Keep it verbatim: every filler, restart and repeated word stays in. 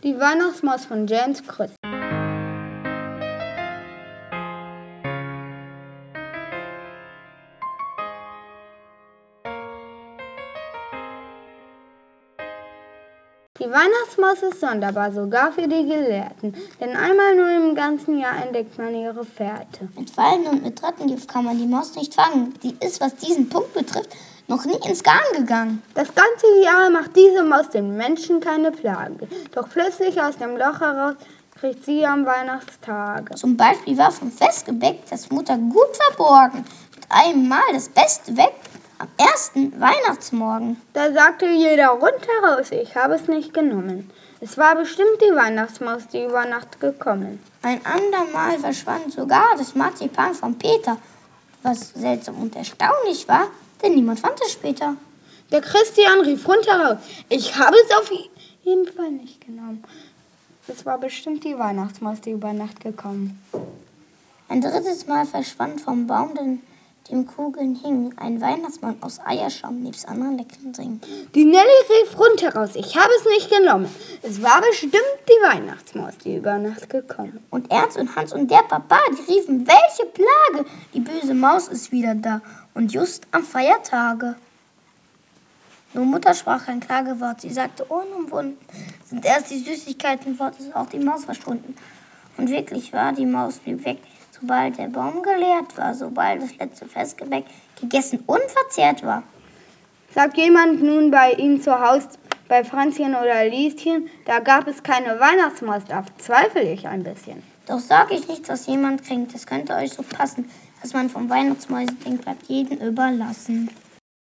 Die Weihnachtsmaus von James Krüss. Die Weihnachtsmaus ist sonderbar, sogar für die Gelehrten, denn einmal nur im ganzen Jahr entdeckt man ihre Fährte. Mit Fallen und mit Rattengift kann man die Maus nicht fangen. Die ist, was diesen Punkt betrifft, noch nie ins Garn gegangen. Das ganze Jahr macht diese Maus den Menschen keine Plage, doch plötzlich aus dem Loch heraus kriegt sie am Weihnachtstage. Zum Beispiel war vom Festgebäck das Mutter gut verborgen, mit einem Mal das Beste weg. Am ersten Weihnachtsmorgen. Da sagte jeder rundheraus, ich habe es nicht genommen. Es war bestimmt die Weihnachtsmaus, die über Nacht gekommen. Ein andermal verschwand sogar das Marzipan von Peter, was seltsam und erstaunlich war, denn niemand fand es später. Der Christian rief rundheraus, ich habe es auf jeden Fall nicht genommen. Es war bestimmt die Weihnachtsmaus, die über Nacht gekommen. Ein drittes Mal verschwand vom Baum, den dem Kugeln hing, ein Weihnachtsmann aus Eierschaum nebst anderen leckeren Dingen. Die Nelly rief rundheraus, ich habe es nicht genommen. Es war bestimmt die Weihnachtsmaus, die über Nacht gekommen. Und Ernst und Hans und der Papa, die riefen, welche Plage! Die böse Maus ist wieder da und just am Feiertage. Nur Mutter sprach ein Klagewort. Sie sagte, unumwunden sind erst die Süßigkeiten fort, ist auch die Maus verschwunden. Und wirklich war, die Maus blieb weg, sobald der Baum geleert war, sobald das letzte Festgebäck gegessen und verzehrt war. Sagt jemand nun bei Ihnen zu Hause, bei Franzchen oder Lieschen, da gab es keine Weihnachtsmaus, da zweifle ich ein bisschen. Doch sage ich nicht, dass jemand kränkt, es könnte euch so passen, dass man vom Weihnachtsmäusen denkt, bleibt jedem überlassen.